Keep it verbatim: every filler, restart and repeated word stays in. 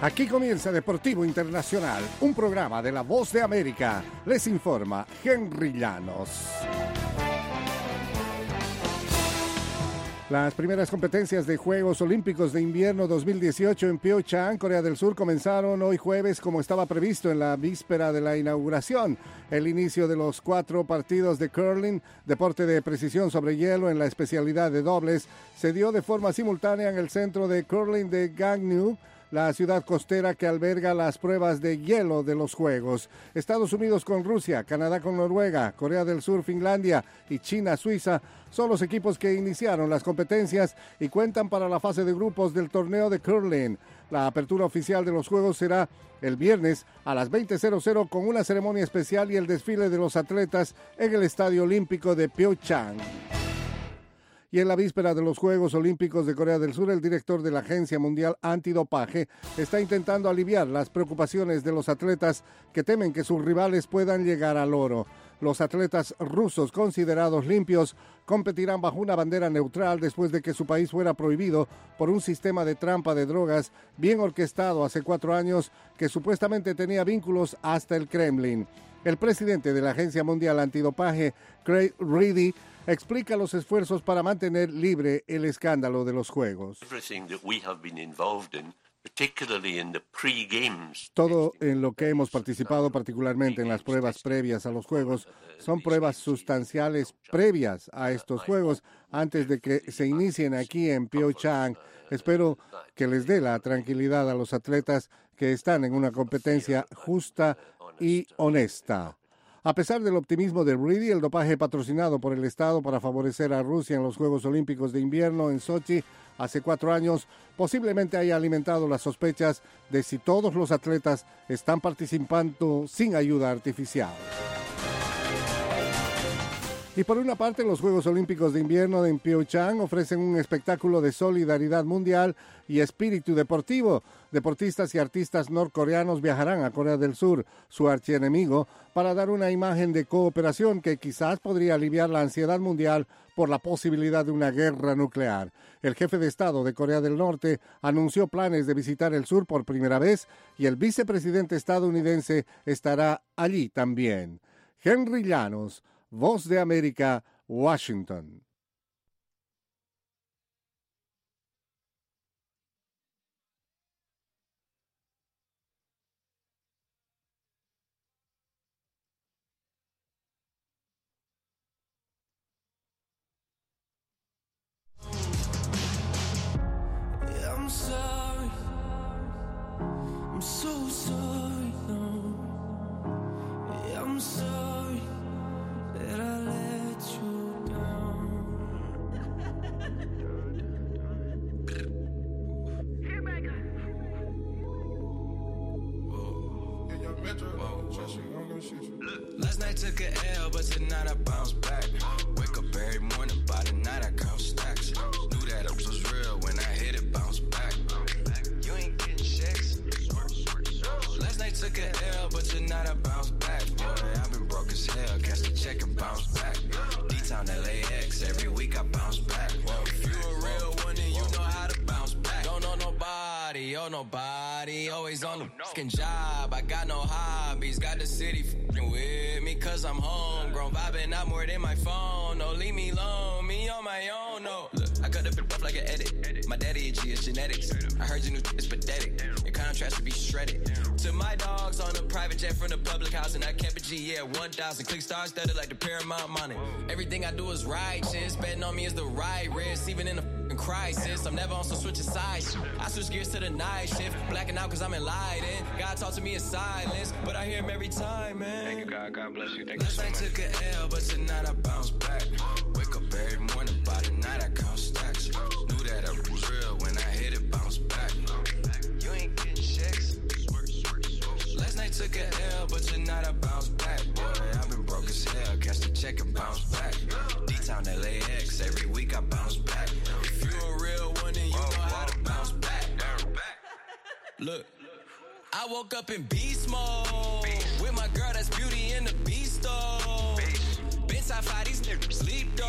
Aquí comienza Deportivo Internacional, un programa de La Voz de América. Les informa Henry Llanos. Las primeras competencias de Juegos Olímpicos de Invierno dos mil dieciocho en Pyeongchang, Corea del Sur, comenzaron hoy jueves como estaba previsto en la víspera de la inauguración. El inicio de los cuatro partidos de curling, deporte de precisión sobre hielo en la especialidad de dobles, se dio de forma simultánea en el centro de curling de Gangneung, la ciudad costera que alberga las pruebas de hielo de los Juegos. Estados Unidos con Rusia, Canadá con Noruega, Corea del Sur, Finlandia y China, Suiza son los equipos que iniciaron las competencias y cuentan para la fase de grupos del torneo de curling. La apertura oficial de los Juegos será el viernes a las veinte horas con una ceremonia especial y el desfile de los atletas en el Estadio Olímpico de Pyeongchang. Y en la víspera de los Juegos Olímpicos de Corea del Sur, el director de la Agencia Mundial Antidopaje está intentando aliviar las preocupaciones de los atletas que temen que sus rivales puedan llegar al oro. Los atletas rusos considerados limpios competirán bajo una bandera neutral después de que su país fuera prohibido por un sistema de trampa de drogas bien orquestado hace cuatro años que supuestamente tenía vínculos hasta el Kremlin. El presidente de la Agencia Mundial Antidopaje, Craig Reedy, explica los esfuerzos para mantener libre el escándalo de los Juegos. Todo en lo que hemos participado, particularmente en las pruebas previas a los Juegos, son pruebas sustanciales previas a estos Juegos, antes de que se inicien aquí en Pyeongchang. Espero que les dé la tranquilidad a los atletas que están en una competencia justa y honesta. A pesar del optimismo de Reedy, el dopaje patrocinado por el Estado para favorecer a Rusia en los Juegos Olímpicos de Invierno en Sochi hace cuatro años posiblemente haya alimentado las sospechas de si todos los atletas están participando sin ayuda artificial. Y por una parte, los Juegos Olímpicos de Invierno en Pyeongchang ofrecen un espectáculo de solidaridad mundial y espíritu deportivo. Deportistas y artistas norcoreanos viajarán a Corea del Sur, su archienemigo, para dar una imagen de cooperación que quizás podría aliviar la ansiedad mundial por la posibilidad de una guerra nuclear. El jefe de Estado de Corea del Norte anunció planes de visitar el sur por primera vez y el vicepresidente estadounidense estará allí también. Henry Llanos, Voz de América, Washington. I'm sorry, I'm so sorry, no, I'm sorry that I let you down. Last night took a L, but tonight I bounce back. Wake up every morning, by the night I count stacks. Knew that it was real when I hit it, bounce back. You ain't getting checks. Last night took a L, but tonight I bounce back. Boy, I've been broke as hell, catch the check and bounce back. D-Town L A X, every week I bounce back. Whoa, if you a real one, then you know how to bounce back. Don't know nobody, oh nobody, always on the fucking job. I got no hobbies, got the city fucking with me, cause I'm homegrown, vibing out more than my phone. No, leave me alone, me on my own, no. Look, I cut the up like an edit. My daddy a G, it's genetics. I heard your new is pathetic. Your contrast should be shredded. To my dogs on a private jet from the public house, and I kept a G, yeah, one thousand. Click stars studded like the Paramount money. Everything I do is righteous. Betting on me is the right risk, even in a f***ing crisis. I'm never on some switching sides. I switch gears to the night shift. Blacking out cause I'm enlightened. God talk to me in silence, but I hear him every time, man. Thank you, God. God bless you. Thank Last you so night much. took a L, but tonight I bounce back. Wake up every morning, by the night I count stacks. Knew that it was real when I hit it, bounce back. You ain't getting checks. Last night took a L, but tonight I bounce back. Boy, I've been broke as hell, catch the check and bounce back. D-Town L A X, every week I bounce back. If you a real one, then you know how to bounce back. Look, I woke up in beast mode with my girl that's Beauty in the Beast mode. Been top five, these niggas sleep though.